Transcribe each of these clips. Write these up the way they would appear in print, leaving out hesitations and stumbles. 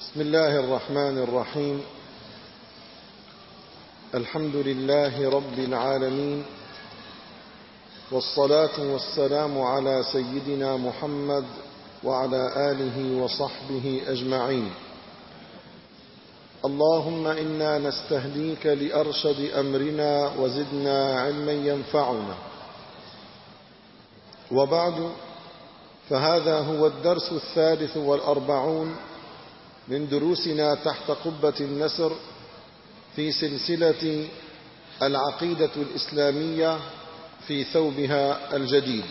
بسم الله الرحمن الرحيم. الحمد لله رب العالمين، والصلاة والسلام على سيدنا محمد وعلى آله وصحبه أجمعين. اللهم إنا نستهديك لأرشد أمرنا وزدنا علما ينفعنا. وبعد، فهذا هو الدرس 43 من دروسنا تحت قبة النسر في سلسلة العقيدة الإسلامية في ثوبها الجديد.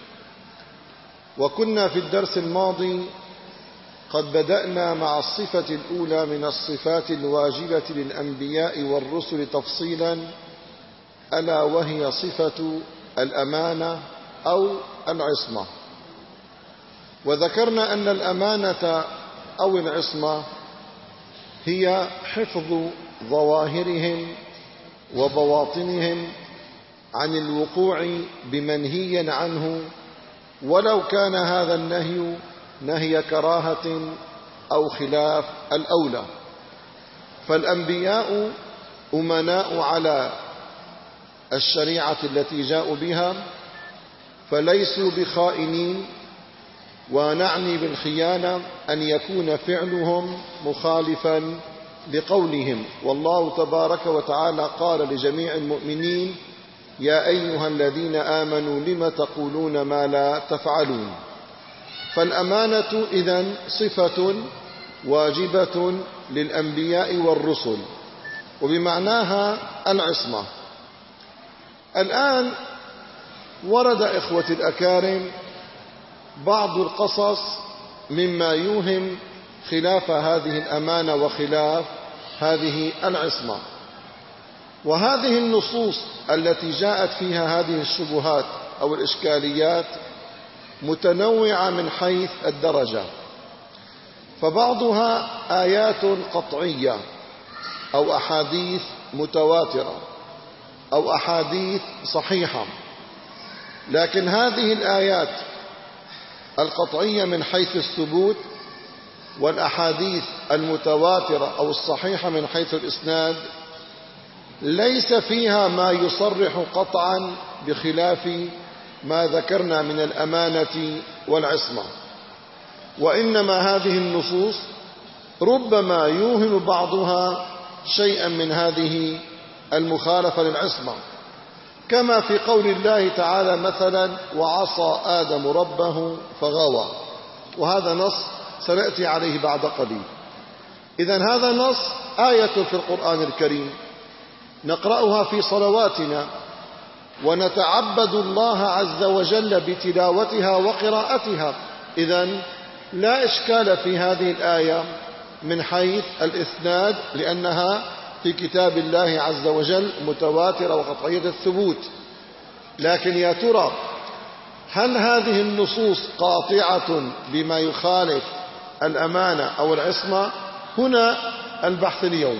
وكنا في الدرس الماضي قد بدأنا مع الصفة الأولى من الصفات الواجبة للأنبياء والرسل تفصيلا، ألا وهي صفة الأمانة أو العصمة. وذكرنا أن الأمانة أو العصمة هي حفظ ظواهرهم وبواطنهم عن الوقوع بمنهي عنه، ولو كان هذا النهي نهي كراهة أو خلاف الأولى. فالأنبياء أمناء على الشريعة التي جاءوا بها، فليسوا بخائنين. ونعني بالخيانة أن يكون فعلهم مخالفا لقولهم، والله تبارك وتعالى قال لجميع المؤمنين: يا أيها الذين آمنوا لم تقولون ما لا تفعلون. فالأمانة إذن صفة واجبة للأنبياء والرسل، وبمعناها العصمة. الآن ورد إخوة الأكارم بعض القصص مما يوهم خلاف هذه الأمانة وخلاف هذه العصمة. وهذه النصوص التي جاءت فيها هذه الشبهات أو الإشكاليات متنوعة من حيث الدرجة، فبعضها آيات قطعية أو أحاديث متواترة أو أحاديث صحيحة. لكن هذه الآيات القطعية من حيث الثبوت والأحاديث المتواترة أو الصحيحة من حيث الإسناد ليس فيها ما يصرح قطعا بخلاف ما ذكرنا من الأمانة والعصمة، وإنما هذه النصوص ربما يوهم بعضها شيئا من هذه المخالفة للعصمة، كما في قول الله تعالى مثلا: وعصى آدم ربه فغوى. وهذا نص سنأتي عليه بعد قليل. إذن هذا نص آية في القرآن الكريم نقرأها في صلواتنا ونتعبد الله عز وجل بتلاوتها وقراءتها. إذن لا إشكال في هذه الآية من حيث الإسناد، لأنها في كتاب الله عز وجل متواترة وقطعية الثبوت. لكن يا ترى هل هذه النصوص قاطعة بما يخالف الأمانة أو العصمة؟ هنا البحث اليوم.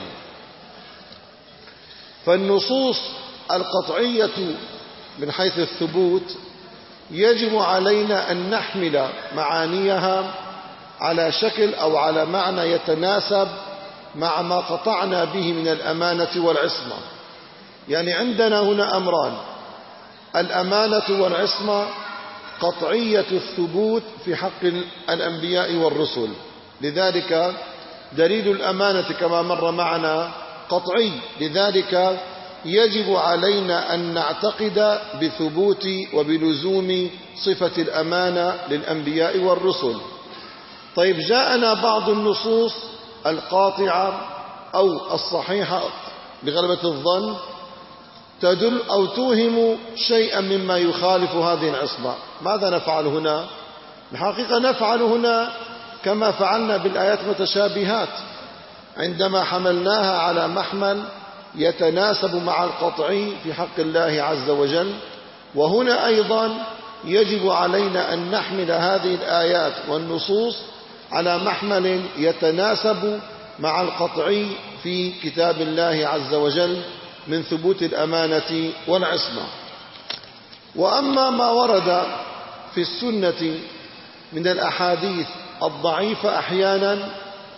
فالنصوص القطعية من حيث الثبوت يجب علينا أن نحمل معانيها على شكل أو على معنى يتناسب مع ما قطعنا به من الأمانة والعصمة. يعني عندنا هنا أمران: الأمانة والعصمة قطعية الثبوت في حق الأنبياء والرسل، لذلك دليل الأمانة كما مر معنا قطعي، لذلك يجب علينا أن نعتقد بثبوت وبلزوم صفة الأمانة للأنبياء والرسل. طيب، جاءنا بعض النصوص القاطعة أو الصحيحة بغلبة الظن تدل أو توهم شيئا مما يخالف هذه العصمة. ماذا نفعل هنا؟ الحقيقة نفعل هنا كما فعلنا بالآيات المتشابهات عندما حملناها على محمل يتناسب مع القطعي في حق الله عز وجل. وهنا أيضا يجب علينا أن نحمل هذه الآيات والنصوص على محمل يتناسب مع القطعي في كتاب الله عز وجل من ثبوت الأمانة والعصمة. وأما ما ورد في السنة من الأحاديث الضعيفة أحيانا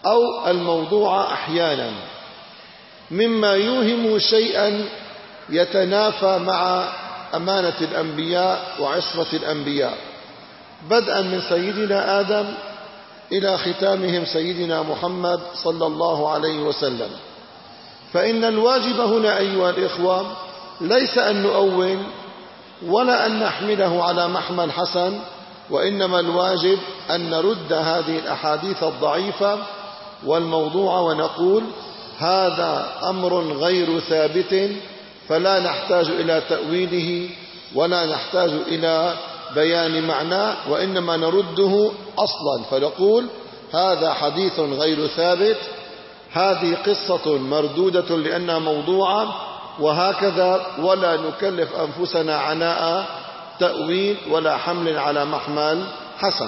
أو الموضوع أحيانا، مما يوهم شيئا يتنافى مع أمانة الأنبياء وعصمة الأنبياء، بدءا من سيدنا آدم إلى ختامهم سيدنا محمد صلى الله عليه وسلم. فإن الواجب هنا أيها الإخوة ليس أن نؤول ولا أن نحمله على محمل حسن، وإنما الواجب أن نرد هذه الأحاديث الضعيفة والموضوع ونقول هذا أمر غير ثابت، فلا نحتاج إلى تأويله ولا نحتاج إلى بيان معناه، وإنما نرده أصلا، فنقول هذا حديث غير ثابت، هذه قصة مردودة لأنها موضوعة، وهكذا، ولا نكلف أنفسنا عناء تأويل ولا حمل على محمل حسن.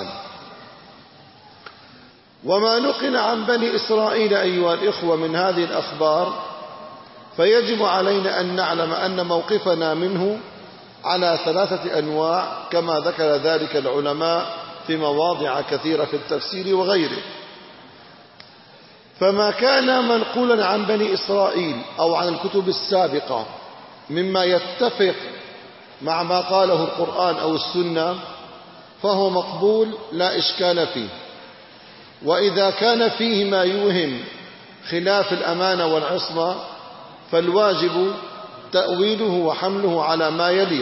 وما نقل عن بني إسرائيل أيها الإخوة من هذه الأخبار فيجب علينا أن نعلم أن موقفنا منه على 3 أنواع، كما ذكر ذلك العلماء في مواضع كثيرة في التفسير وغيره. فما كان منقولا عن بني إسرائيل أو عن الكتب السابقة مما يتفق مع ما قاله القرآن أو السنة فهو مقبول لا إشكال فيه، وإذا كان فيه ما يوهم خلاف الأمانة والعصمة فالواجب تأويله وحمله على ما يليق.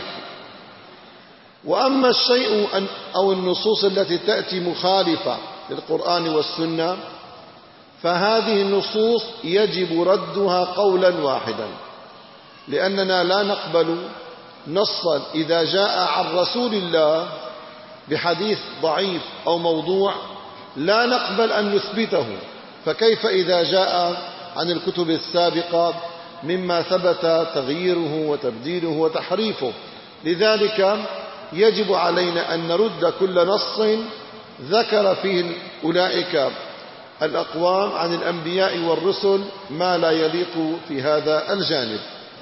وأما الشيء أو النصوص التي تأتي مخالفة للقرآن والسنة فهذه النصوص يجب ردها قولا واحدا، لأننا لا نقبل نصا إذا جاء عن رسول الله بحديث ضعيف أو موضوع لا نقبل أن نثبته، فكيف إذا جاء عن الكتب السابقة مما ثبت تغييره وتبديله وتحريفه؟ لذلك يجب علينا أن نرد كل نص ذكر فيه أولئك الأقوام عن الأنبياء والرسل ما لا يليق في هذا الجانب.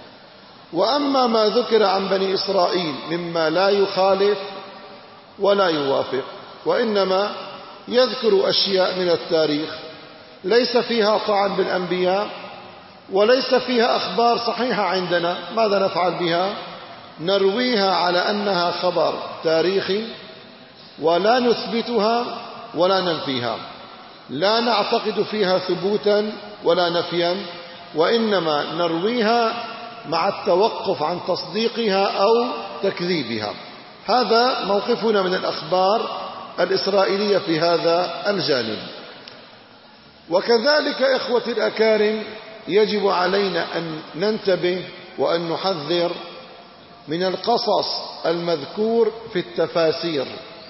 وأما ما ذكر عن بني إسرائيل مما لا يخالف ولا يوافق، وإنما يذكر أشياء من التاريخ ليس فيها طعن بالأنبياء وليس فيها أخبار صحيحة عندنا، ماذا نفعل بها؟ نرويها على أنها خبر تاريخي ولا نثبتها ولا ننفيها، لا نعتقد فيها ثبوتا ولا نفيا، وإنما نرويها مع التوقف عن تصديقها أو تكذيبها. هذا موقفنا من الأخبار الإسرائيلية في هذا الجانب. وكذلك إخوة الأكارم يجب علينا أن ننتبه وأن نحذر من القصص المذكور في التفاسير.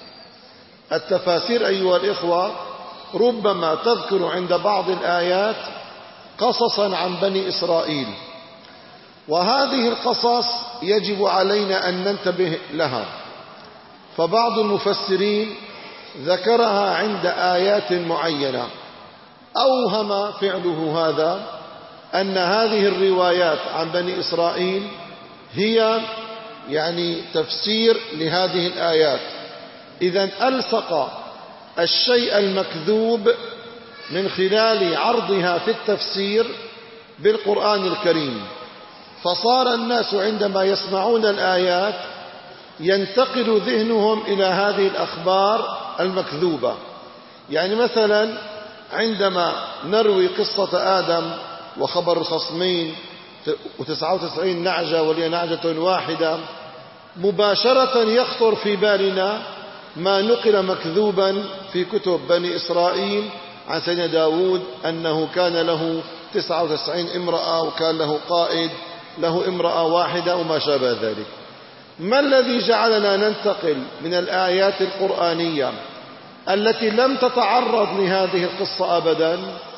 التفاسير أيها الإخوة ربما تذكر عند بعض الآيات قصصا عن بني إسرائيل، وهذه القصص يجب علينا أن ننتبه لها، فبعض المفسرين ذكرها عند آيات معينة، أوهم فعله هذا أن هذه الروايات عن بني إسرائيل هي تفسير لهذه الآيات، إذن ألصق الشيء المكذوب من خلال عرضها في التفسير بالقرآن الكريم، فصار الناس عندما يسمعون الآيات ينتقل ذهنهم إلى هذه الأخبار المكذوبة. مثلا عندما نروي قصة آدم وخبر الخصمين 99 نعجة ولي نعجة واحدة، مباشرة يخطر في بالنا ما نقل مكذوبا في كتب بني إسرائيل عن سيدنا داود أنه كان له 99 امرأة وكان له قائد له امرأة واحدة وما شابه ذلك. ما الذي جعلنا ننتقل من الآيات القرآنية التي لم تتعرض لهذه القصة أبدا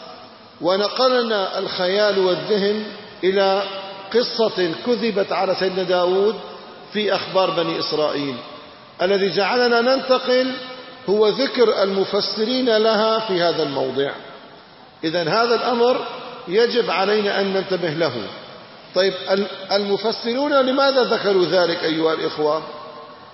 ونقلنا الخيال والذهن إلى قصة كذبت على سيدنا داود في أخبار بني إسرائيل؟ الذي جعلنا ننتقل هو ذكر المفسرين لها في هذا الموضع. إذن هذا الأمر يجب علينا أن ننتبه له. طيب المفسرون لماذا ذكروا ذلك أيها الإخوة؟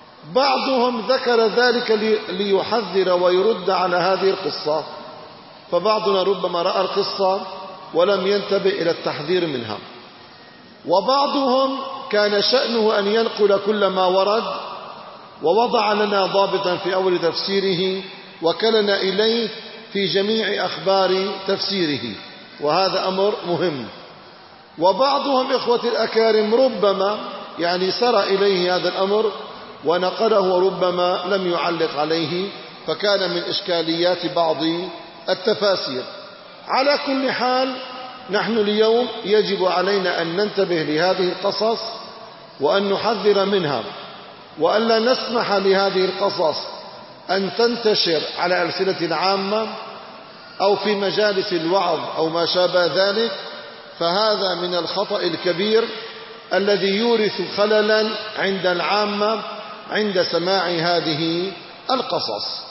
بعضهم ذكر ذلك ليحذر ويرد على هذه القصة، فبعضنا ربما رأى القصة ولم ينتبه إلى التحذير منها، وبعضهم كان شأنه أن ينقل كل ما ورد ووضع لنا ضابطا في أول تفسيره وكلنا إليه في جميع أخبار تفسيره، وهذا أمر مهم. وبعضهم إخوة الأكارم ربما سرى إليه هذا الأمر ونقله وربما لم يعلق عليه، فكان من إشكاليات بعض التفاسير. على كل حال نحن اليوم يجب علينا أن ننتبه لهذه القصص وأن نحذر منها، وألا نسمح لهذه القصص أن تنتشر على ألسنة عامة أو في مجالس الوعظ أو ما شابه ذلك، فهذا من الخطأ الكبير الذي يورث خللا عند العامة عند سماع هذه القصص.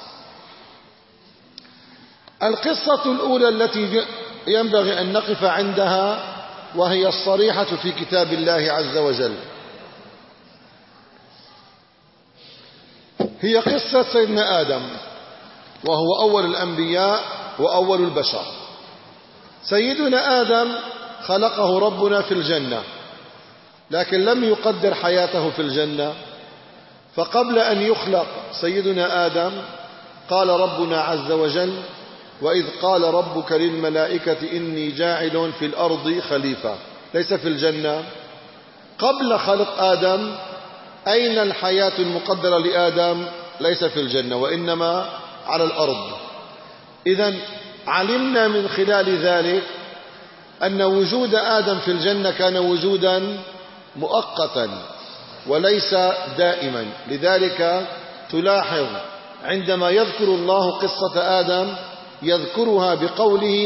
القصة الأولى التي ينبغي أن نقف عندها وهي الصريحة في كتاب الله عز وجل، هي قصة سيدنا آدم، وهو أول الأنبياء وأول البشر. سيدنا آدم خلقه ربنا في الجنة، لكن لم يقدر حياته في الجنة، فقبل أن يخلق سيدنا آدم قال ربنا عز وجل: وإذ قال ربك للملائكة إني جاعل في الأرض خليفة. ليس في الجنة. قبل خلق آدم أين الحياة المقدرة لآدم؟ ليس في الجنة، وإنما على الأرض. إذن علمنا من خلال ذلك أن وجود آدم في الجنة كان وجودا مؤقتا وليس دائما. لذلك تلاحظ عندما يذكر الله قصة آدم يذكرها بقوله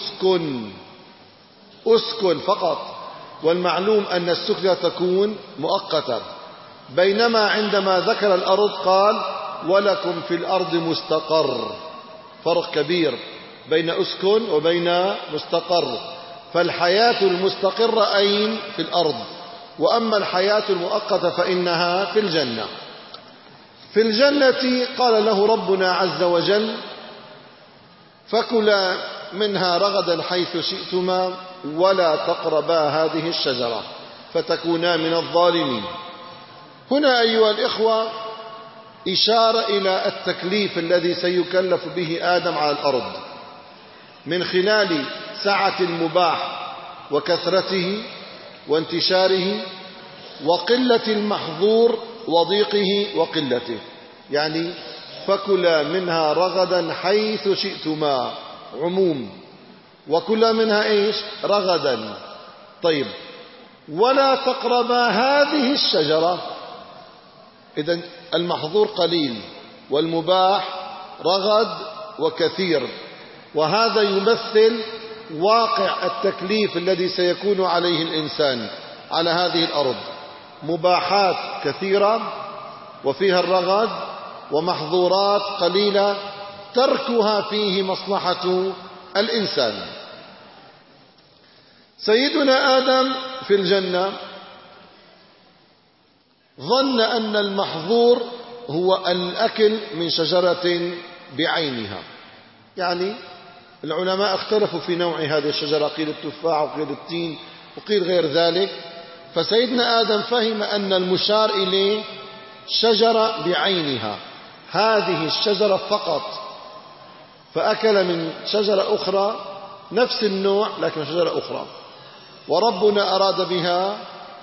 أسكن فقط، والمعلوم أن السكنة تكون مؤقتة، بينما عندما ذكر الأرض قال: ولكم في الأرض مستقر. فرق كبير بين أسكن وبين مستقر. فالحياة المستقرة أين؟ في الأرض، وأما الحياة المؤقتة فإنها في الجنة. في الجنة قال له ربنا عز وجل: فكلا منها رغدا حيث شئتما ولا تقربا هذه الشجرة فتكونا من الظالمين. هنا أيها الإخوة إشارة إلى التكليف الذي سيكلف به آدم على الأرض من خلال سعة المباح وكثرته وانتشاره، وقلة المحظور وضيقه وقلته. فكلا منها رغدا حيث شئتما عموم، وكلا منها إيش؟ رغدا. طيب، ولا تقربا هذه الشجرة. إذن المحظور قليل والمباح رغد وكثير، وهذا يمثل واقع التكليف الذي سيكون عليه الإنسان على هذه الأرض. مباحات كثيرة وفيها الرغد، ومحظورات قليلة تركها فيه مصلحة الإنسان. سيدنا آدم في الجنة ظن أن المحظور هو الأكل من شجرة بعينها. العلماء اختلفوا في نوع هذه الشجرة، قيل التفاح وقيل التين وقيل غير ذلك. فسيدنا آدم فهم أن المشار إليه شجرة بعينها، هذه الشجرة فقط، فأكل من شجرة أخرى نفس النوع لكن شجرة أخرى، وربنا أراد بها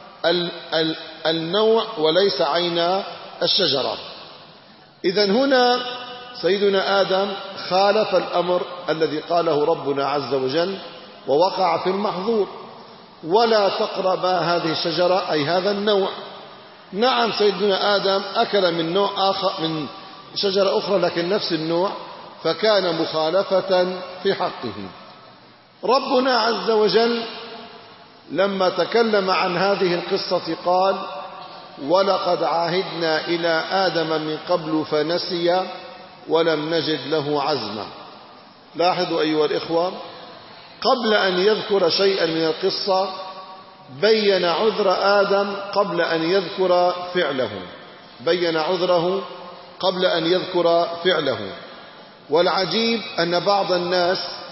النوع وليس عين الشجرة. إذن هنا سيدنا آدم خالف الأمر الذي قاله ربنا عز وجل ووقع في المحظور: ولا تقربا هذه الشجرة، أي هذا النوع. نعم، سيدنا آدم أكل من نوع آخر من شجرة أخرى لكن نفس النوع، فكان مخالفة في حقه. ربنا عز وجل لما تكلم عن هذه القصة قال: ولقد عاهدنا إلى آدم من قبل فنسي ولم نجد له عزما. لاحظوا أيها الإخوة، قبل أن يذكر شيئا من القصة بين عذر آدم قبل أن يذكر فعله، بين عذره قبل أن يذكر فعله. والعجيب أن بعض الناس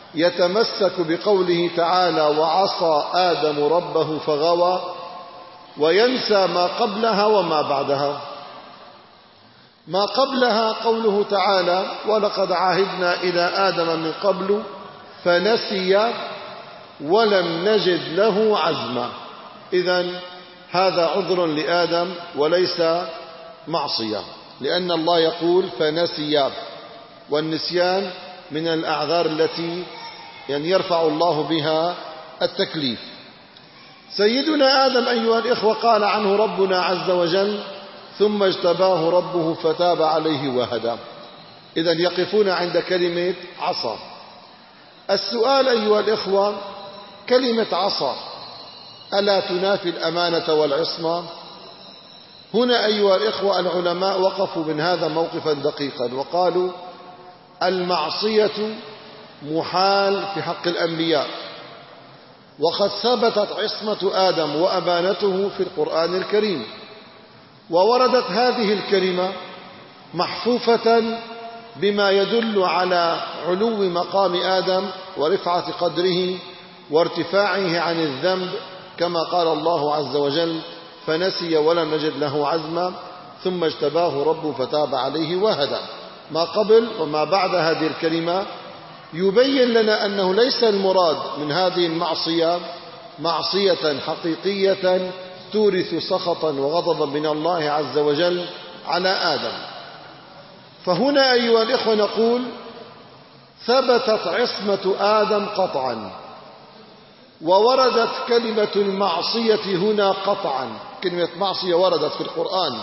يتمسك بقوله تعالى وعصى آدم ربه فغوى، وينسى ما قبلها وما بعدها. ما قبلها قوله تعالى ولقد عهدنا إلى آدم من قبل فنسي ولم نجد له عزما. إذن هذا عذر لآدم وليس معصية، لأن الله يقول فنسي، والنسيان من الأعذار التي يرفع الله بها التكليف. سيدنا آدم أيها الإخوة قال عنه ربنا عز وجل ثم اجتباه ربه فتاب عليه وهدى. إذن يقفون عند كلمة عصى. السؤال أيها الإخوة، كلمة عصى ألا تنافي الأمانة والعصمة؟ هنا أيها الإخوة العلماء وقفوا من هذا موقفا دقيقا وقالوا المعصية محال في حق الأنبياء، وقد ثبتت عصمة آدم وأمانته في القرآن الكريم، ووردت هذه الكلمة محفوفة بما يدل على علو مقام آدم ورفعة قدره وارتفاعه عن الذنب، كما قال الله عز وجل فنسي ولم نجد له عزما ثم اجتباه ربه فتاب عليه وهدى. ما قبل وما بعد هذه الكلمة يبين لنا أنه ليس المراد من هذه المعصية معصية حقيقية تورث سخطا وغضبا من الله عز وجل على آدم. فهنا أيها الإخوة نقول ثبتت عصمة آدم قطعا، ووردت كلمة المعصية هنا قطعا، كلمة معصية وردت في القرآن.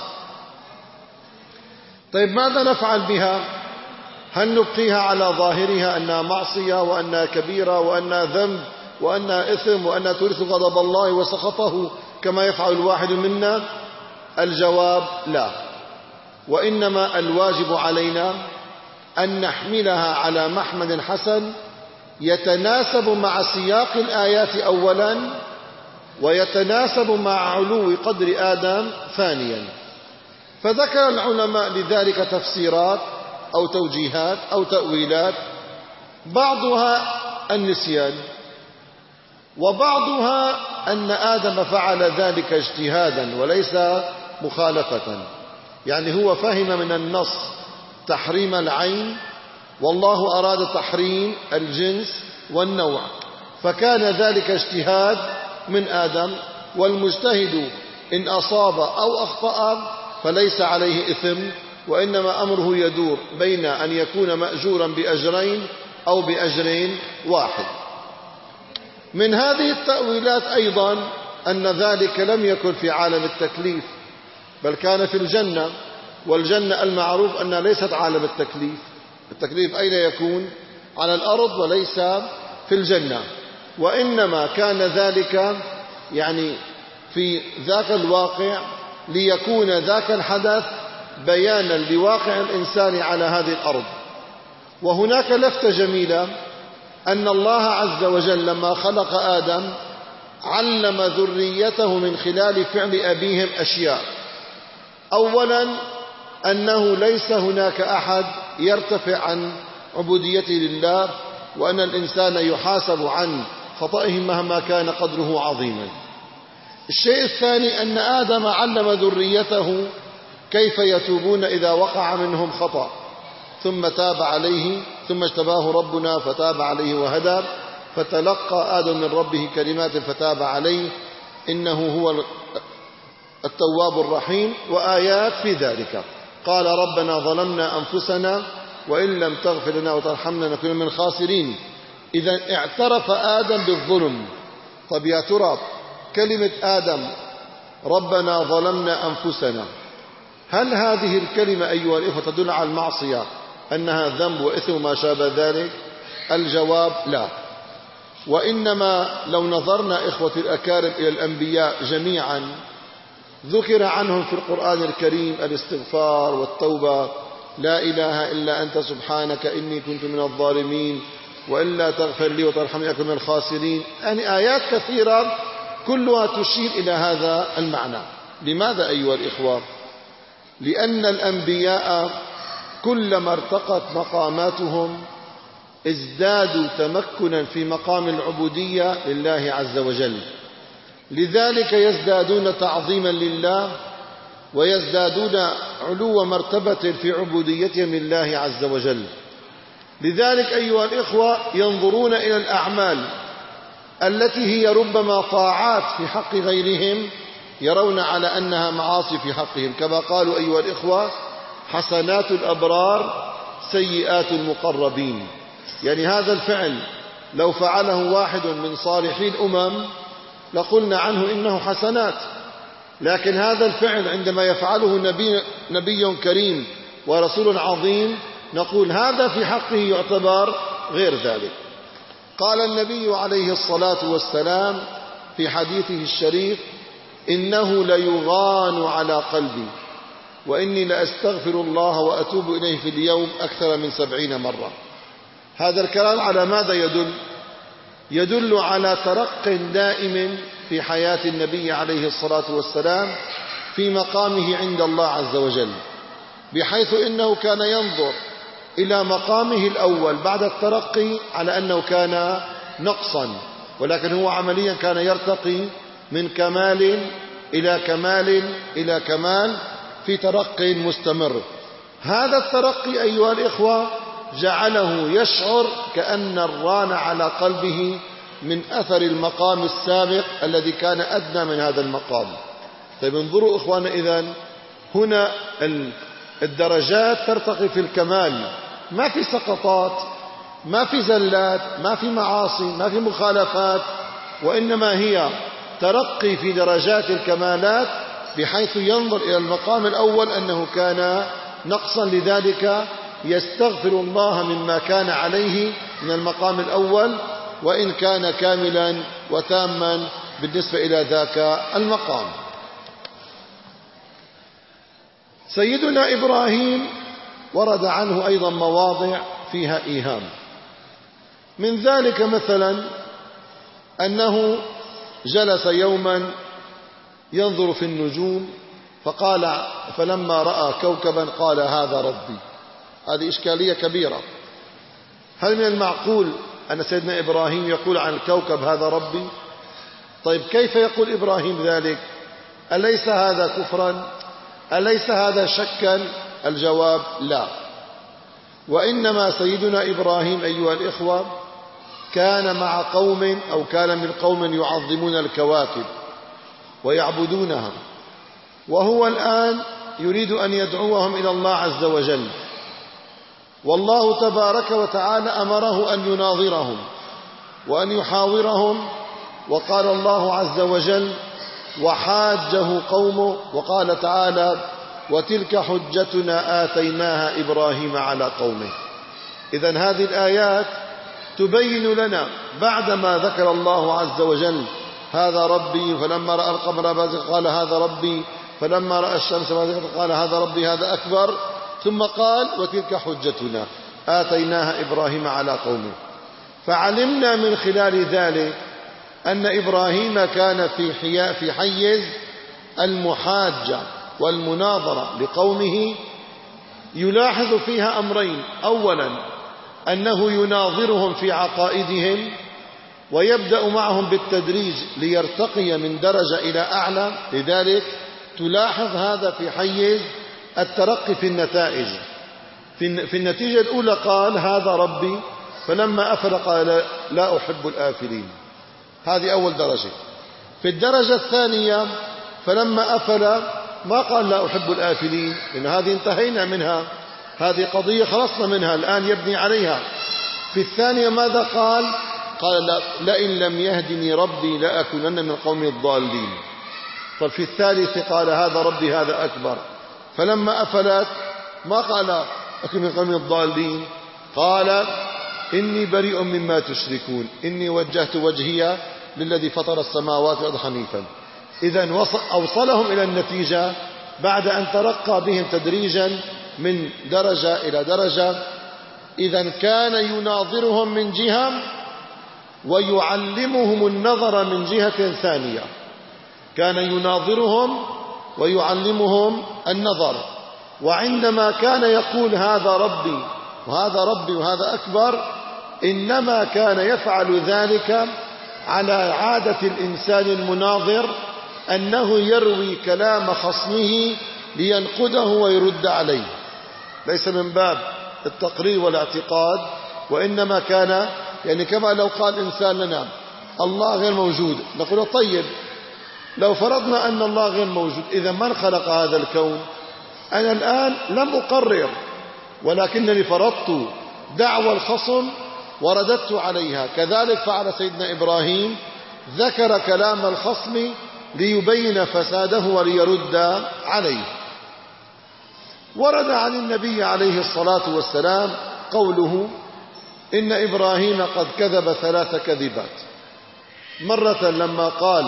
طيب ماذا نفعل بها؟ هل نبقيها على ظاهرها أنها معصية وأنها كبيرة وأنها ذنب وأنها إثم وأنها تورث غضب الله وسخطه كما يفعل الواحد منا؟ الجواب لا، وإنما الواجب علينا أن نحملها على محمل حسن يتناسب مع سياق الآيات أولا، ويتناسب مع علو قدر آدم ثانيا. فذكر العلماء لذلك تفسيرات أو توجيهات أو تأويلات، بعضها النسيان، وبعضها أن آدم فعل ذلك اجتهادا وليس مخالفة، يعني هو فهم من النص تحريم العين والله أراد تحريم الجنس والنوع، فكان ذلك اجتهاد من آدم، والمجتهد إن أصاب أو أخطأ فليس عليه إثم، وإنما أمره يدور بين أن يكون مأجورا بأجرين أو بأجرين واحد. من هذه التأويلات أيضا أن ذلك لم يكن في عالم التكليف، بل كان في الجنة، والجنة المعروف أنها ليست عالم التكليف. التكليف أين يكون؟ على الأرض وليس في الجنة، وإنما كان ذلك في ذاك الواقع ليكون ذاك الحدث بيانا لواقع الإنسان على هذه الأرض. وهناك لفتة جميلة أن الله عز وجل لما خلق آدم علم ذريته من خلال فعل أبيهم أشياء. أولا أنه ليس هناك أحد يرتفع عن عبوديته لله، وأن الإنسان يحاسب عن خطئه مهما كان قدره عظيما. الشيء الثاني أن آدم علم ذريته كيف يتوبون إذا وقع منهم خطأ، ثم تاب عليه، ثم اجتباه ربنا فتاب عليه وهدى، فتلقى آدم من ربه كلمات فتاب عليه إنه هو التواب الرحيم، وآيات في ذلك. قال ربنا ظلمنا أنفسنا وإن لم تغفر لنا وترحمنا نكون من الخاسرين. إذا اعترف آدم بالظلم. طب يا ترى كلمة آدم ربنا ظلمنا أنفسنا، هل هذه الكلمة أيها الإخوة تدل على المعصية أنها ذنب وإثم وما شابه ذلك؟ الجواب لا، وإنما لو نظرنا إخوة الأكارم إلى الأنبياء جميعا ذكر عنهم في القرآن الكريم الاستغفار والتوبة، لا إله إلا أنت سبحانك إني كنت من الظالمين وإلا تغفر لي وترحمني أكن من الخاسرين، آيات كثيرة كلها تشير إلى هذا المعنى. لماذا أيها الإخوة؟ لأن الأنبياء كلما ارتقت مقاماتهم ازدادوا تمكنا في مقام العبودية لله عز وجل، لذلك يزدادون تعظيما لله ويزدادون علو مرتبة في عبوديتهم لله عز وجل. لذلك أيها الإخوة ينظرون إلى الأعمال التي هي ربما طاعات في حق غيرهم، يرون على أنها معاصي في حقهم، كما قالوا أيها الإخوة: حسنات الأبرار سيئات المقربين. يعني هذا الفعل لو فعله واحد من صالحي الأمم لقلنا عنه إنه حسنات، لكن هذا الفعل عندما يفعله نبي كريم ورسول عظيم نقول هذا في حقه يعتبر غير ذلك. قال النبي عليه الصلاة والسلام في حديثه الشريف: إنه ليغان على قلبي وإني لأستغفر الله وأتوب إليه في اليوم أكثر من 70 مرة. هذا الكلام على ماذا يدل؟ يدل على ترق دائم في حياة النبي عليه الصلاة والسلام في مقامه عند الله عز وجل، بحيث إنه كان ينظر إلى مقامه الأول بعد الترقي على أنه كان نقصا، ولكن هو عمليا كان يرتقي من كمال إلى كمال إلى كمال في ترقي مستمر. هذا الترقي أيها الإخوة جعله يشعر كأن الران على قلبه من أثر المقام السابق الذي كان أدنى من هذا المقام. طيب انظروا إخوانا، إذن هنا الدرجات ترتقي في الكمال، ما في سقطات، ما في زلات، ما في معاصي، ما في مخالفات، وإنما هي ترقي في درجات الكمالات، بحيث ينظر إلى المقام الأول أنه كان نقصا، لذلك يستغفر الله مما كان عليه من المقام الأول وإن كان كاملا وتاما بالنسبة إلى ذاك المقام. سيدنا إبراهيم ورد عنه أيضا مواضع فيها إيهام، من ذلك مثلا أنه جلس يوما ينظر في النجوم فقال فلما رأى كوكبا قال هذا ربي. هذه إشكالية كبيرة. هل من المعقول أن سيدنا إبراهيم يقول عن الكوكب هذا ربي؟ طيب كيف يقول إبراهيم ذلك؟ أليس هذا كفرا؟ أليس هذا شكا؟ الجواب لا، وإنما سيدنا إبراهيم أيها الإخوة كان مع قوم أو كان من قوم يعظمون الكواكب ويعبدونها، وهو الآن يريد أن يدعوهم إلى الله عز وجل، والله تبارك وتعالى أمره أن يناظرهم وأن يحاورهم، وقال الله عز وجل وحاجه قومه، وقال تعالى وتلك حجتنا آتيناها إبراهيم على قومه. إذن هذه الآيات تبين لنا بعدما ذكر الله عز وجل هذا ربي فلما رأى القمر بازغا قال هذا ربي فلما رأى الشمس بازغة قال هذا ربي هذا أكبر، ثم قال وتلك حجتنا آتيناها إبراهيم على قومه. فعلمنا من خلال ذلك أن إبراهيم كان في حيز المحاجة والمناظرة لقومه، يلاحظ فيها أمرين: أولا أنه يناظرهم في عقائدهم ويبدأ معهم بالتدريج ليرتقي من درجة إلى أعلى، لذلك تلاحظ هذا في حيز الترقي في النتائج. في النتيجة الأولى قال هذا ربي، فلما أفل قال لا أحب الآفلين، هذه أول درجة. في الدرجة الثانية فلما أفل ما قال لا أحب الآفلين، لأن هذه انتهينا منها، هذه قضية خلصنا منها، الآن يبني عليها. في الثانية ماذا قال؟ قال لئن لم يهدني ربي لأكونن من قوم الضالين. طب في الثالث قال هذا ربي هذا أكبر، فلما أفلت ما قال أكون من قوم الضالين، قال إني بريء مما تشركون إني وجهت وجهي للذي فطر السماوات والأرض حنيفا. إذن أوصلهم إلى النتيجة بعد أن ترقى بهم تدريجا من درجة إلى درجة. إذن كان يناظرهم من جهة ويعلمهم النظر من جهة ثانية، كان يناظرهم ويعلمهم النظر. وعندما كان يقول هذا ربي وهذا ربي وهذا أكبر، إنما كان يفعل ذلك على عادة الإنسان المناظر، أنه يروي كلام خصمه لينقده ويرد عليه، ليس من باب التقرير والاعتقاد، وإنما كان يعني كما لو قال إنسان لنا الله غير موجود، نقول طيب لو فرضنا أن الله غير موجود، إذا من خلق هذا الكون؟ أنا الآن لم أقرر، ولكنني فرضت دعوى الخصم ورددت عليها. كذلك فعل سيدنا إبراهيم، ذكر كلام الخصم ليبين فساده وليرد عليه. ورد عن النبي عليه الصلاة والسلام قوله إن إبراهيم قد كذب 3 كذبات. مرة لما قال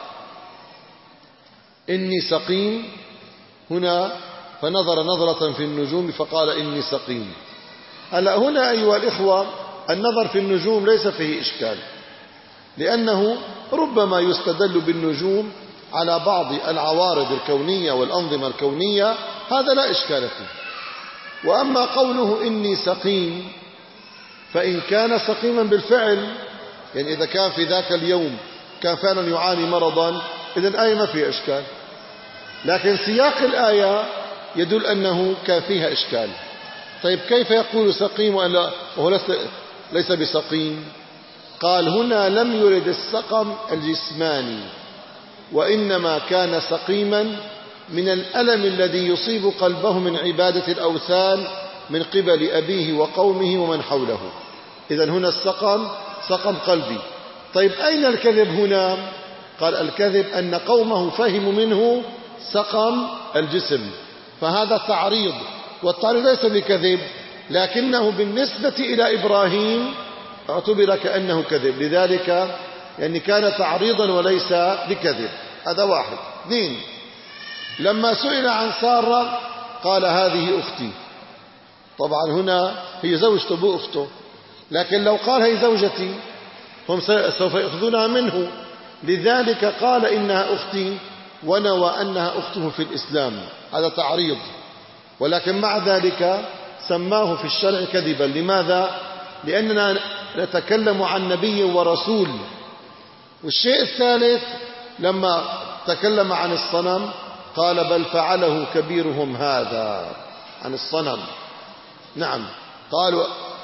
إني سقيم هنا، فنظر نظرة في النجوم فقال إني سقيم. هلا هنا أيها الإخوة النظر في النجوم ليس فيه إشكال، لأنه ربما يستدل بالنجوم على بعض العوارض الكونية والأنظمة الكونية، هذا لا إشكال فيه. وأما قوله إني سقيم، فإن كان سقيما بالفعل، يعني إذا كان في ذاك اليوم كان فعلا يعاني مرضا، إذن الآية ما فيها إشكال. لكن سياق الآية يدل أنه كان فيها إشكال. طيب كيف يقول سقيم وهو ليس بسقيم؟ قال هنا لم يرد السقم الجسماني، وإنما كان سقيما من الألم الذي يصيب قلبه من عبادة الأوثان من قبل أبيه وقومه ومن حوله. إذن هنا السقم سقم قلبي. طيب أين الكذب هنا؟ قال الكذب أن قومه فهموا منه سقم الجسم، فهذا تعريض، والتعريض ليس بكذب، لكنه بالنسبة إلى إبراهيم اعتبر كأنه كذب، لذلك يعني كان تعريضا وليس بكذب. هذا واحد. 2، لما سئل عن سارة قال هذه أختي. طبعا هنا هي زوجته بو أخته، لكن لو قال هي زوجتي هم سوف يأخذونها منه، لذلك قال إنها أختي ونوى أنها أخته في الإسلام. هذا تعريض، ولكن مع ذلك سماه في الشرع كذبا. لماذا؟ لأننا نتكلم عن نبي ورسول. والشيء الثالث لما تكلم عن الصنم قال بل فعله كبيرهم هذا، عن الصنم. نعم، قالوا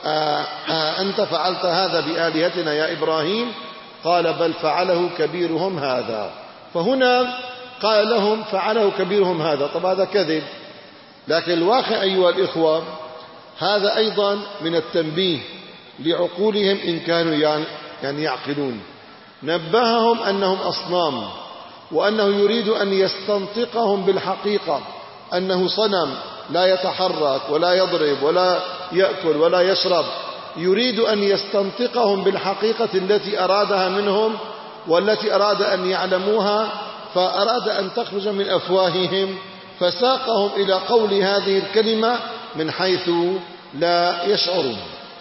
أنت فعلت هذا بآلهتنا يا إبراهيم؟ قال بل فعله كبيرهم هذا. فهنا قال لهم فعله كبيرهم هذا، طب هذا كذب. لكن الواقع أيها الإخوة هذا أيضا من التنبيه لعقولهم إن كانوا يعني يعقلون. نبههم أنهم أصنام، وأنه يريد أن يستنطقهم بالحقيقة أنه صنم لا يتحرك ولا يضرب ولا يأكل ولا يشرب، يريد أن يستنطقهم بالحقيقة التي أرادها منهم والتي أراد أن يعلموها، فأراد أن تخرج من أفواههم، فساقهم إلى قول هذه الكلمة من حيث لا يشعرون.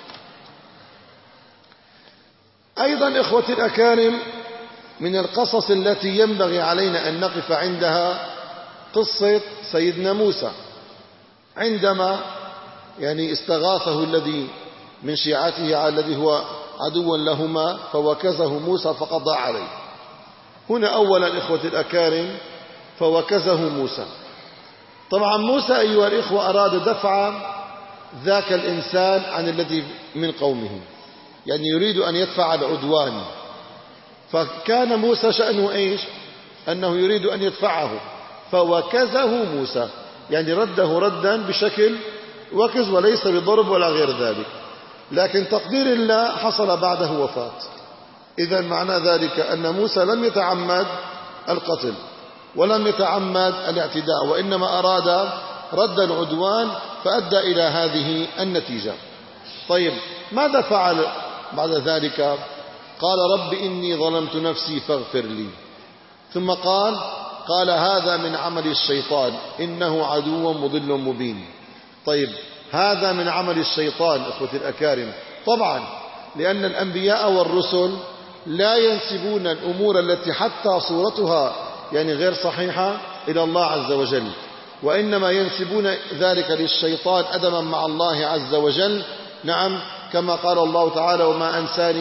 أيضا إخوتي الأكارم، من القصص التي ينبغي علينا أن نقف عندها قصة سيدنا موسى عندما يعني استغاثه الذي من شيعته على الذي هو عدو لهما فوكزه موسى فقضى عليه. هنا أولا إخوتي الأكارم فوكزه موسى. طبعا موسى أيها الإخوة أراد دفع ذاك الإنسان عن الذي من قومه، يعني يريد أن يدفع العدوان. فكان موسى شأنه إيش؟ أنه يريد أن يدفعه، فوكزه موسى، يعني رده ردا بشكل وكز وليس بضرب ولا غير ذلك. لكن تقدير الله حصل بعده وفاة. إذا معنى ذلك أن موسى لم يتعمد القتل ولم يتعمد الاعتداء، وإنما أراد رد العدوان فأدى إلى هذه النتيجة. طيب ماذا فعل بعد ذلك؟ قال رب إني ظلمت نفسي فاغفر لي. ثم قال هذا من عمل الشيطان إنه عدو مضل مبين. طيب هذا من عمل الشيطان إخوتي الأكارم، طبعا لأن الأنبياء والرسل لا ينسبون الأمور التي حتى صورتها يعني غير صحيحة إلى الله عز وجل، وإنما ينسبون ذلك للشيطان أدبا مع الله عز وجل، نعم، كما قال الله تعالى وما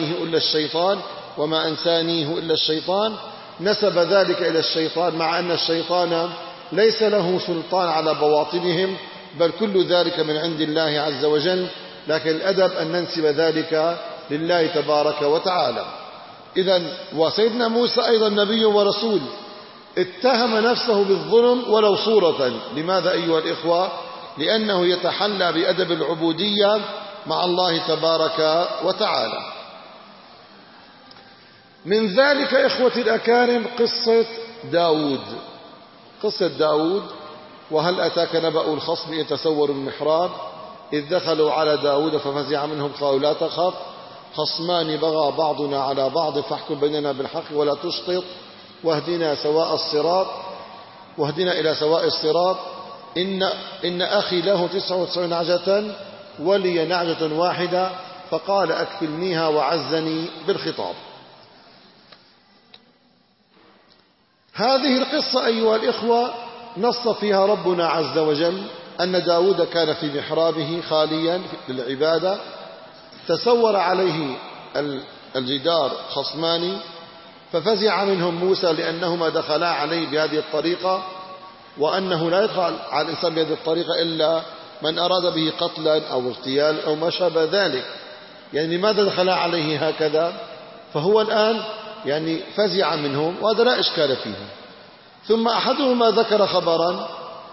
أنسانيه إلا الشيطان، نسب ذلك إلى الشيطان، مع أن الشيطان ليس له سلطان على بواطنهم، بل كل ذلك من عند الله عز وجل، لكن الأدب أن ننسب ذلك لله تبارك وتعالى. إذن وسيدنا موسى أيضا نبي ورسول، اتهم نفسه بالظلم ولو صورة. لماذا أيها الإخوة؟ لأنه يتحلى بأدب العبودية مع الله تبارك وتعالى. من ذلك إخوتي الأكارم قصة داود. وهل أتاك نبأ الخصم إذ تسوروا المحراب إذ دخلوا على داود ففزع منهم قالوا لا تخف خصمان بغى بعضنا على بعض فاحكم بيننا بالحق ولا تشطط واهدنا إلى سواء الصراط إن أخي له 99 نعجة ولي نعجة واحدة فقال أكفلنيها وعزني بالخطاب. هذه القصة أيها الإخوة نص فيها ربنا عز وجل أن داود كان في محرابه خاليا للعبادة، تسور عليه الجدار خصمان ففزع منهم موسى لأنهما دخلا عليه بهذه الطريقة، وأنه لا يدخل على الإنسان بهذه الطريقة إلا من أراد به قتلا أو اغتيال أو ما شابه ذلك. يعني لماذا دخلا عليه هكذا؟ فهو الآن يعني فزع منهم، وهذا لا إشكال فيه. ثم أحدهما ذكر خبرا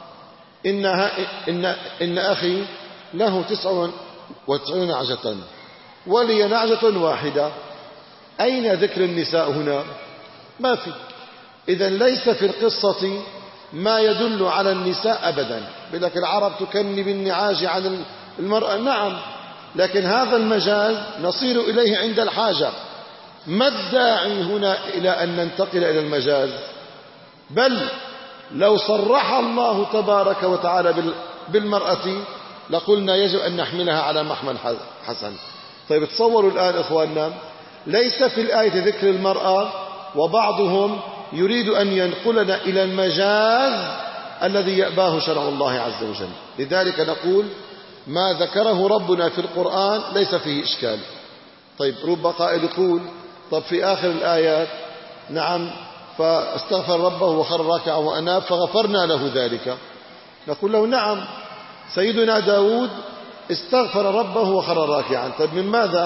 إن أخي له 99 نعجة ولي نعجة واحدة. أين ذكر النساء هنا؟ ما في. إذن ليس في القصة ما يدل على النساء أبدا. لكن العرب تكني بالنعاج عن المرأة، نعم، لكن هذا المجاز نصير إليه عند الحاجة. ما الداعي هنا إلى أن ننتقل إلى المجاز؟ بل لو صرح الله تبارك وتعالى بالمرأة لقلنا يجب أن نحملها على محمل حسن. طيب تصوروا الآن إخواننا، ليس في الآية ذكر المرأة، وبعضهم يريد أن ينقلنا إلى المجاز الذي يأباه شرع الله عز وجل. لذلك نقول ما ذكره ربنا في القرآن ليس فيه إشكال. طيب رب قائل يقول طب في آخر الآيات نعم فاستغفر ربه وخر راكعا وأناب فغفرنا له ذلك. نقول له نعم سيدنا داود استغفر ربه وخر راكعا. طيب من ماذا؟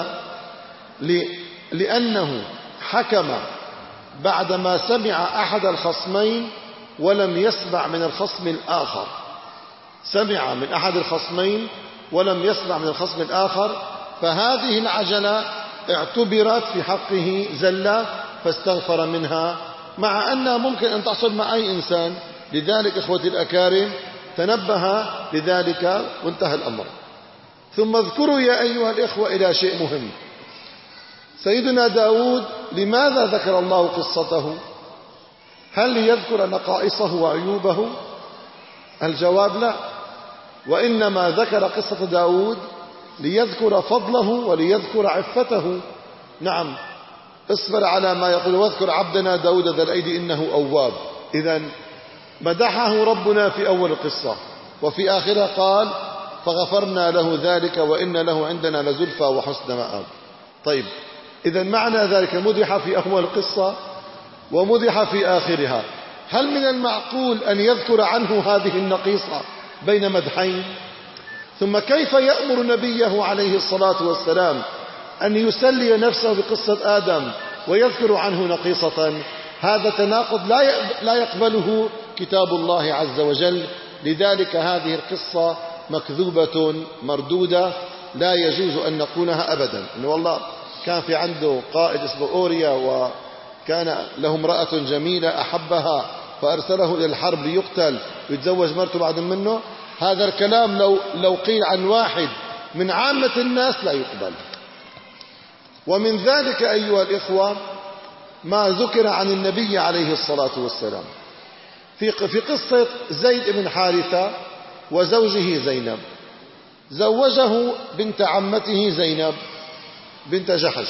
لأنه حكم بعدما سمع أحد الخصمين ولم يسمع من الخصم الآخر. سمع من أحد الخصمين ولم يسمع من الخصم الآخر، فهذه العجلة اعتبرت في حقه زلة فاستغفر منها، مع أنها ممكن أن تحصل مع أي إنسان. لذلك إخوتي الأكارم تنبه لذلك وانتهى الأمر. ثم اذكروا يا أيها الإخوة إلى شيء مهم. سيدنا داود لماذا ذكر الله قصته؟ هل ليذكر نقائصه وعيوبه؟ الجواب لا، وإنما ذكر قصة داود ليذكر فضله وليذكر عفته. نعم اصبر على ما يقول واذكر عبدنا داود ذا الأيدي إنه أواب. إذن مدحه ربنا في أول القصة، وفي آخرها قال فغفرنا له ذلك وإن له عندنا لزلفى وحسن مآب. طيب إذن معنى ذلك مدح في أول القصة ومدح في آخرها. هل من المعقول أن يذكر عنه هذه النقيصة بين مدحين؟ ثم كيف يأمر نبيه عليه الصلاة والسلام أن يسلي نفسه بقصة آدم ويذكر عنه نقيصة؟ هذا تناقض لا يقبله كتاب الله عز وجل. لذلك هذه القصة مكذوبة مردودة لا يجوز أن نقولها أبدا. إن والله كان في عنده قائد اسمه أوريا وكان له امرأة جميلة أحبها فأرسله إلى الحرب ليقتل ويتزوج مرته بعد منه. هذا الكلام لو قيل عن واحد من عامة الناس لا يقبل. ومن ذلك أيها الإخوة ما ذكر عن النبي عليه الصلاة والسلام في قصة زيد بن حارثة وزوجه زينب. زوجه بنت عمته زينب بنت جحش،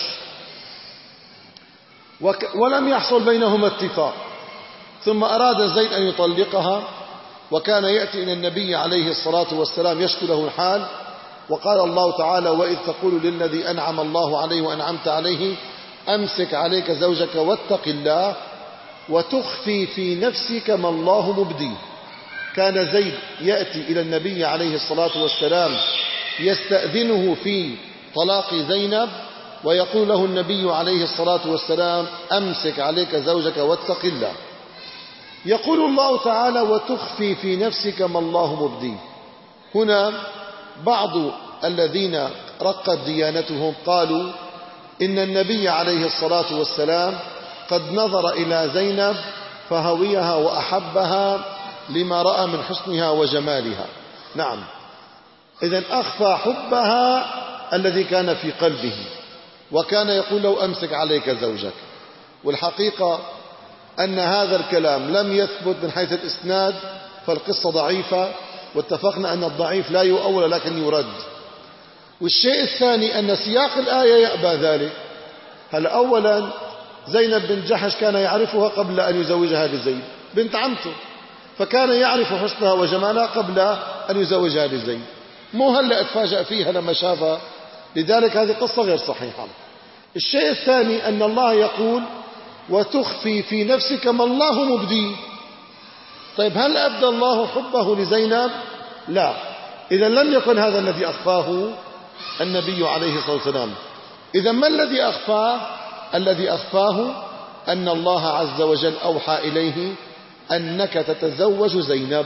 ولم يحصل بينهما اتفاق. ثم أراد زيد أن يطلقها، وكان يأتي إلى النبي عليه الصلاة والسلام يشكو له الحال، وقال الله تعالى: وإذ تقول للذي أنعم الله عليه وأنعمت عليه أمسك عليك زوجك واتق الله وتخفي في نفسك ما الله مبديه. كان زيد يأتي إلى النبي عليه الصلاة والسلام يستأذنه في طلاق زينب، ويقول له النبي عليه الصلاة والسلام: أمسك عليك زوجك واتق الله. يقول الله تعالى: وتخفي في نفسك ما الله مبديه. هنا بعض الذين رقت ديانتهم قالوا إن النبي عليه الصلاة والسلام قد نظر إلى زينب فهويها وأحبها لما رأى من حسنها وجمالها. نعم، إذن أخفى حبها الذي كان في قلبه، وكان يقول له: أمسك عليك زوجك. والحقيقة أن هذا الكلام لم يثبت من حيث الإسناد، فالقصة ضعيفة، واتفقنا أن الضعيف لا يؤول لكن يرد. والشيء الثاني أن سياق الآية يأبى ذلك. هل أولا زينب بن جحش كان يعرفها قبل أن يزوجها لزيد، بنت عمته، فكان يعرف حسنها وجمالها قبل أن يزوجها لزيد، مو هلأ اتفاجأ فيها لما شافها. لذلك هذه قصة غير صحيحة. الشيء الثاني أن الله يقول: وتخفي في نفسك ما الله مبديه. طيب هل أبدى الله حبه لزينب؟ لا. إذا لم يكن هذا الذي أخفاه النبي عليه الصلاة والسلام. إذا ما الذي أخفاه؟ الذي أخفاه أن الله عز وجل أوحى إليه أنك تتزوج زينب.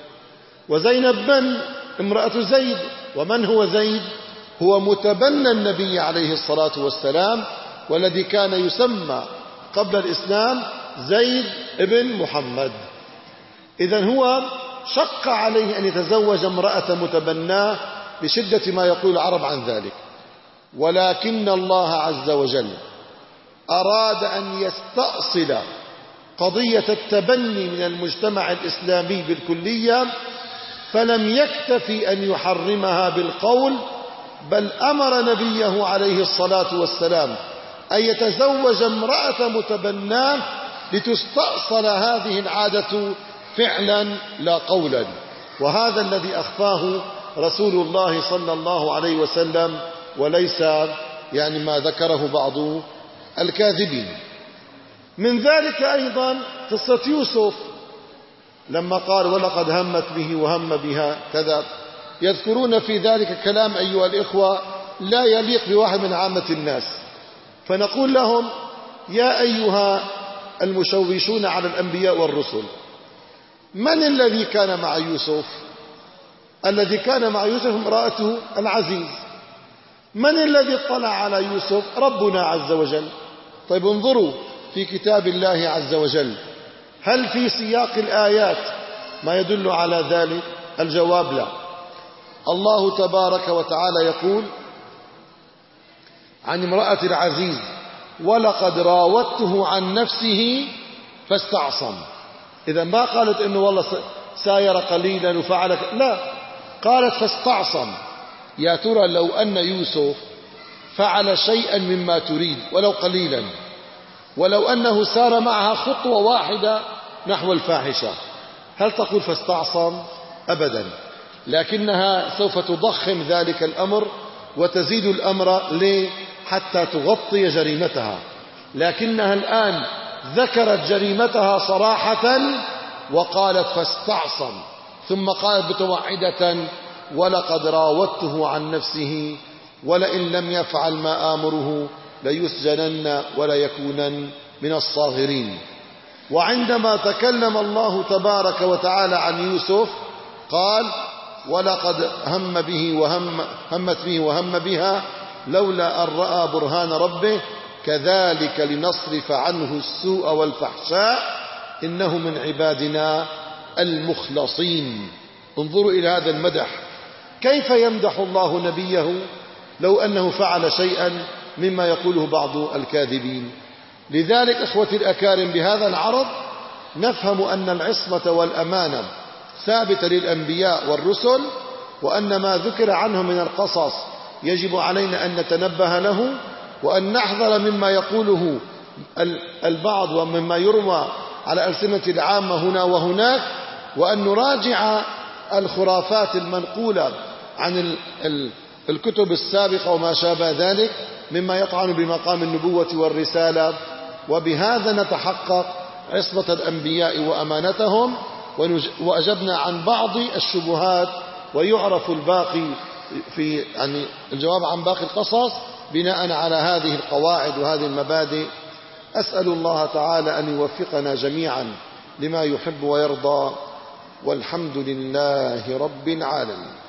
وزينب من؟ امرأة زيد. ومن هو زيد؟ هو متبنى النبي عليه الصلاة والسلام، والذي كان يسمى قبل الإسلام زيد ابن محمد. إذن هو شق عليه أن يتزوج امرأة متبناه بشدة ما يقول العرب عن ذلك، ولكن الله عز وجل أراد أن يستأصل قضية التبني من المجتمع الإسلامي بالكلية، فلم يكتفي أن يحرمها بالقول، بل أمر نبيه عليه الصلاة والسلام أن يتزوج امرأة متبناه لتستأصل هذه العادة فعلا لا قولا. وهذا الذي أخفاه رسول الله صلى الله عليه وسلم، وليس يعني ما ذكره بعض الكاذبين. من ذلك أيضا قصة يوسف لما قال: ولقد همت به وهم بها كذا. يذكرون في ذلك كلام أيها الإخوة لا يليق بواحد من عامة الناس. فنقول لهم: يا أيها المشوشون على الأنبياء والرسل، من الذي كان مع يوسف؟ الذي كان مع يوسف امرأته العزيز. من الذي اطلع على يوسف؟ ربنا عز وجل. طيب انظروا في كتاب الله عز وجل، هل في سياق الآيات ما يدل على ذلك؟ الجواب لا. الله تبارك وتعالى يقول عن امرأة العزيز: ولقد راودته عن نفسه فاستعصم. إذا ما قالت إنه والله ساير قليلا وفعل، لا، قالت فاستعصم. يا ترى لو أن يوسف فعل شيئا مما تريد ولو قليلا، ولو أنه سار معها خطوة واحدة نحو الفاحشة، هل تقول فاستعصم؟ أبدا. لكنها سوف تضخم ذلك الأمر وتزيد الأمر ليه؟ حتى تغطي جريمتها. لكنها الآن ذكرت جريمتها صراحة وقالت فاستعصم، ثم قالت متوعدة: ولقد راودته عن نفسه ولئن لم يفعل ما آمره ليسجنن ولا يكونن من الصاغرين. وعندما تكلم الله تبارك وتعالى عن يوسف قال: ولقد همت به وهم بها لولا أن رأى برهان ربه كذلك لنصرف عنه السوء والفحشاء إنه من عبادنا المخلصين. انظروا إلى هذا المدح، كيف يمدح الله نبيه لو أنه فعل شيئا مما يقوله بعض الكاذبين. لذلك إخوتي الأكارم بهذا العرض نفهم أن العصمة والأمانة ثابتة للأنبياء والرسل، وأن ما ذكر عنهم من القصص يجب علينا أن نتنبه له، وأن نحذر مما يقوله البعض ومما يروى على ألسنة العامة هنا وهناك، وأن نراجع الخرافات المنقولة عن الكتب السابقة وما شابه ذلك مما يطعن بمقام النبوة والرسالة، وبهذا نتحقق عصمة الأنبياء وأمانتهم، وأجبنا عن بعض الشبهات، ويعرف الباقي في يعني الجواب عن باقي القصص بناء على هذه القواعد وهذه المبادئ. أسأل الله تعالى أن يوفقنا جميعا لما يحب ويرضى، والحمد لله رب العالمين.